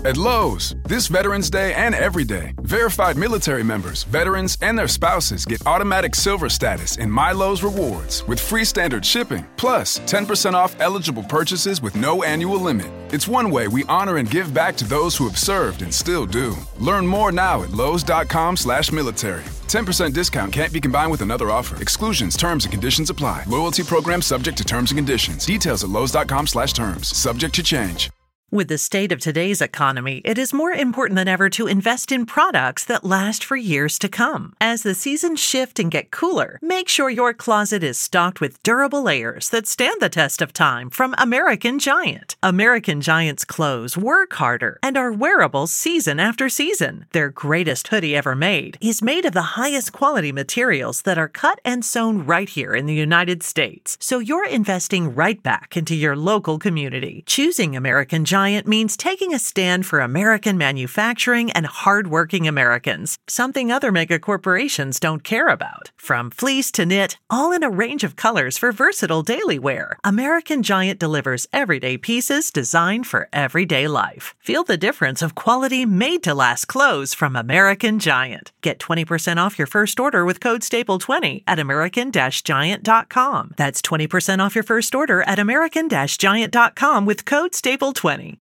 At Lowe's, this Veterans Day and every day, verified military members, veterans, and their spouses get automatic silver status in My Lowe's Rewards with free standard shipping, plus 10% off eligible purchases with no annual limit. It's one way we honor and give back to those who have served and still do. Learn more now at lowes.com/military. 10% discount can't be combined with another offer. Exclusions, terms, and conditions apply. Loyalty program subject to terms and conditions. Details at lowes.com/terms. Subject to change. With the state of today's economy, it is more important than ever to invest in products that last for years to come. As the seasons shift and get cooler, make sure your closet is stocked with durable layers that stand the test of time from American Giant. American Giant's clothes work harder and are wearable season after season. Their greatest hoodie ever made is made of the highest quality materials that are cut and sewn right here in the United States. So you're investing right back into your local community. Choosing American Giant means taking a stand for American manufacturing and hardworking Americans, something other mega corporations don't care about. From fleece to knit, all in a range of colors for versatile daily wear, American Giant delivers everyday pieces designed for everyday life. Feel the difference of quality made-to-last clothes from American Giant. Get 20% off your first order with code STAPLE20 at american-giant.com. That's 20% off your first order at american-giant.com with code STAPLE20.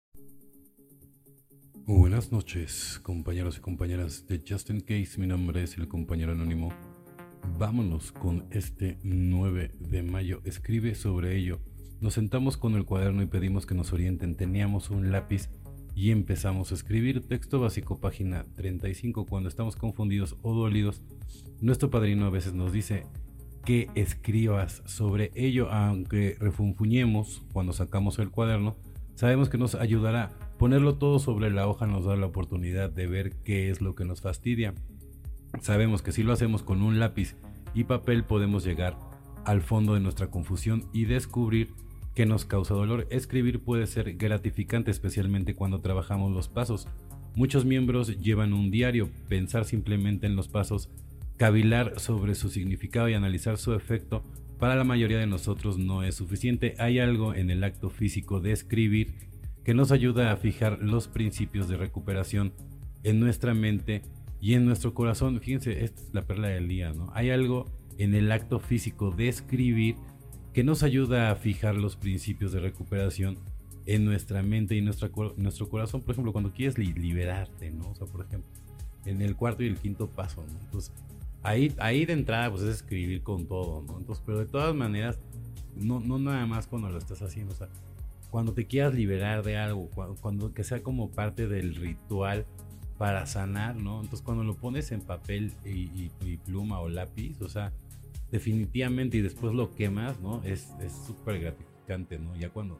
Buenas noches, compañeros y compañeras de Just In Case. Mi nombre es el compañero anónimo. Vámonos con este 9 de mayo. Escribe sobre ello. Nos sentamos con el cuaderno y pedimos que nos orienten. Teníamos un lápiz y empezamos a escribir. Texto básico, página 35. Cuando estamos confundidos o dolidos, nuestro padrino a veces nos dice que escribas sobre ello. Aunque refunfuñemos cuando sacamos el cuaderno, sabemos que nos ayudará. Ponerlo todo sobre la hoja nos da la oportunidad de ver qué es lo que nos fastidia. Sabemos que si lo hacemos con un lápiz y papel podemos llegar al fondo de nuestra confusión y descubrir qué nos causa dolor. Escribir puede ser gratificante, especialmente cuando trabajamos los pasos. Muchos miembros llevan un diario. Pensar simplemente en los pasos, cavilar sobre su significado y analizar su efecto, para la mayoría de nosotros no es suficiente. Hay algo en el acto físico de escribir que nos ayuda a fijar los principios de recuperación en nuestra mente y en nuestro corazón. Fíjense, esta es la perla del día, ¿no? Hay algo en el acto físico de escribir que nos ayuda a fijar los principios de recuperación en nuestra mente y en nuestro corazón. Por ejemplo, cuando quieres liberarte, ¿no? O sea, por ejemplo, en el cuarto y el quinto paso, ¿no? Entonces, ahí de entrada, pues es escribir con todo, ¿no? Entonces, pero de todas maneras, no nada más cuando lo estás haciendo, o sea, cuando te quieras liberar de algo, cuando que sea como parte del ritual para sanar, ¿no? Entonces cuando lo pones en papel y pluma o lápiz, o sea, definitivamente, y después lo quemas, ¿no? Es súper gratificante, ¿no? Ya cuando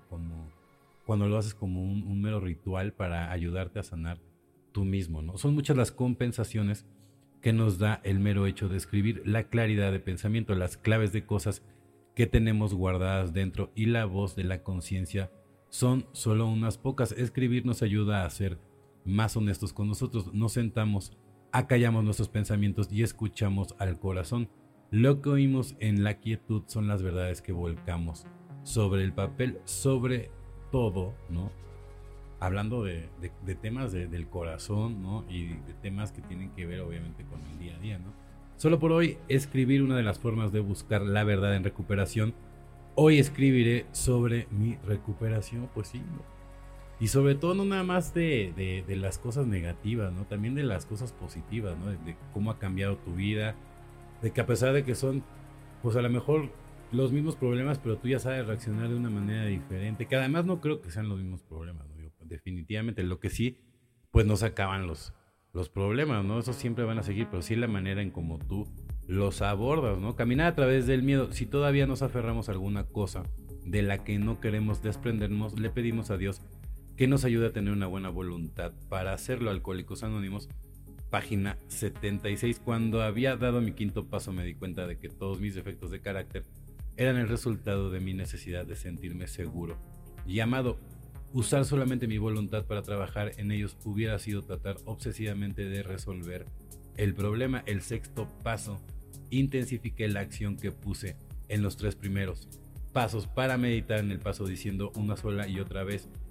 lo haces como un mero ritual para ayudarte a sanar tú mismo, ¿no? Son muchas las compensaciones que nos da el mero hecho de escribir, la claridad de pensamiento, las claves de cosas que tenemos guardadas dentro y la voz de la conciencia son solo unas pocas. Escribir nos ayuda a ser más honestos con nosotros. Nos sentamos, acallamos nuestros pensamientos y escuchamos al corazón. Lo que oímos en la quietud son las verdades que volcamos sobre el papel, sobre todo, ¿no? Hablando de temas del corazón, ¿no? Y de temas que tienen que ver obviamente con el día a día, ¿no? Solo por hoy, escribir, una de las formas de buscar la verdad en recuperación. Hoy escribiré sobre mi recuperación, pues sí, ¿no? Y sobre todo no nada más de las cosas negativas, ¿no? También de las cosas positivas, ¿no? De cómo ha cambiado tu vida, de que a pesar de que son, pues a lo mejor los mismos problemas, pero tú ya sabes reaccionar de una manera diferente, que además no creo que sean los mismos problemas, ¿no? Definitivamente, lo que sí, pues no se acaban los problemas, ¿no? Esos siempre van a seguir, pero sí la manera en cómo tú los abordas, ¿no? Caminar a través del miedo. Si todavía nos aferramos a alguna cosa de la que no queremos desprendernos, le pedimos a Dios que nos ayude a tener una buena voluntad para hacerlo. Alcohólicos Anónimos, página 76. Cuando había dado mi quinto paso me di cuenta de que todos mis defectos de carácter eran el resultado de mi necesidad de sentirme seguro y amado. Usar solamente mi voluntad para trabajar en ellos hubiera sido tratar obsesivamente de resolver el problema. El sexto paso, intensifiqué la acción que puse en los 3 primeros pasos para meditar en el paso diciendo una sola y otra vez: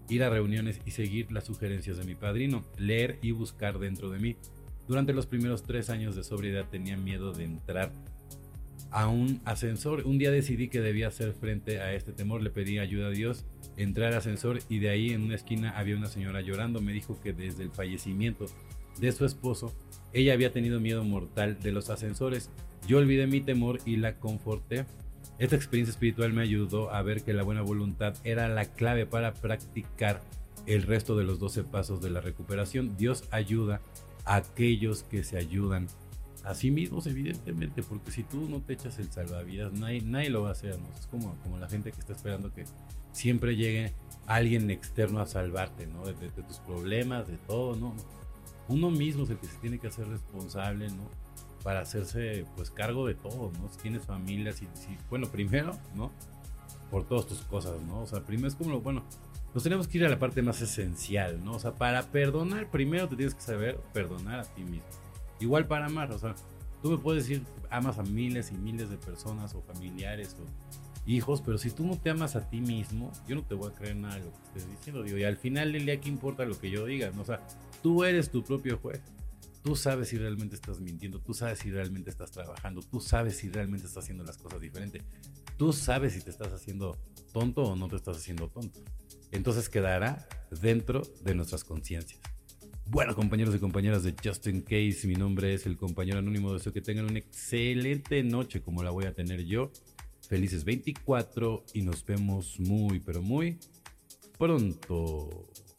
ir a reuniones y seguir las sugerencias de mi padrino, leer y buscar dentro de mí. Durante los primeros 3 años de sobriedad tenía miedo de entrar a un ascensor. Un día decidí que debía hacer frente a este temor, le pedí ayuda a Dios, entré al ascensor y de ahí en una esquina había una señora llorando. Me dijo que desde el fallecimiento de su esposo, ella había tenido miedo mortal de los ascensores. Yo olvidé mi temor y la conforté. Esta experiencia espiritual me ayudó a ver que la buena voluntad era la clave para practicar el resto de los 12 pasos de la recuperación. Dios ayuda a aquellos que se ayudan a sí mismos, evidentemente, porque si tú no te echas el salvavidas, nadie lo va a hacer, ¿no? Es como la gente que está esperando que siempre llegue alguien externo a salvarte, ¿no? De tus problemas, de todo, ¿no? Uno mismo es el que se tiene que hacer responsable, ¿no? Para hacerse, pues, cargo de todo, ¿no? Si tienes familia, bueno, primero, ¿no? Por todas tus cosas, ¿no? O sea, primero es como nos tenemos que ir a la parte más esencial, ¿no? O sea, para perdonar, primero te tienes que saber perdonar a ti mismo. Igual para amar, o sea, tú me puedes decir, amas a miles y miles de personas o familiares o hijos, pero si tú no te amas a ti mismo, yo no te voy a creer nada de lo que estés diciendo, digo, y al final del día, ¿qué importa lo que yo diga? ¿No? O sea, tú eres tu propio juez. Tú sabes si realmente estás mintiendo, tú sabes si realmente estás trabajando, tú sabes si realmente estás haciendo las cosas diferentes, tú sabes si te estás haciendo tonto o no te estás haciendo tonto. Entonces quedará dentro de nuestras conciencias. Bueno, compañeros y compañeras de Just In Case, mi nombre es el compañero anónimo. Deseo que tengan una excelente noche como la voy a tener yo. Felices 24 y nos vemos muy, pero muy pronto.